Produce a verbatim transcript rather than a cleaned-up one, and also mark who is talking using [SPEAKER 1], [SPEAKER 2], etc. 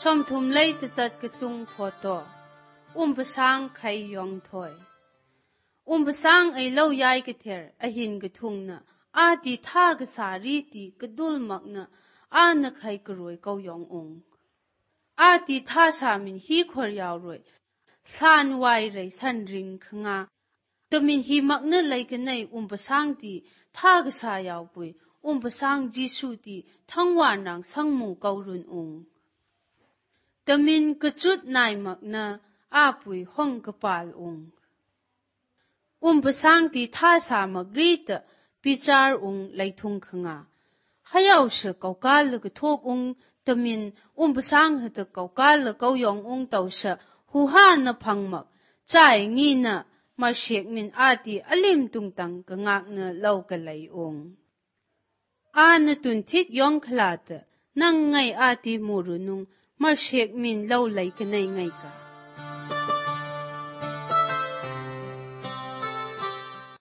[SPEAKER 1] som thum lei te chat ke tung photo um basang khai yong thoi um basang ai lo yai ke ther a hin ke thung na a ti tha ga sa ri ti ke dul mak na a na khai ke roi kau yong ong a ti tha sa min hi khor yaw roi san wai rei san ring khanga tamin hi mak na lai ke nei um basang ti tha ga sa yaw pui um basang jisu ti thangwa nang sangmu kau run ong tamin ke chut nai mak na a pui hong ke pal ong um basang ti tha sa mak ri ta pichar ong lai thung khanga hayaw she kau ka le ke thok ong tamin um basang ha ta kau ka le kau yong ong tau sha hu ha na phang mak chai ngi na ma shek min a ti alim tung tang ka ngak na lau ka lai ong a na tun thik yong khla ta nang ngai a ti mu ru nung ma shek min lau lai ka nei ngai ka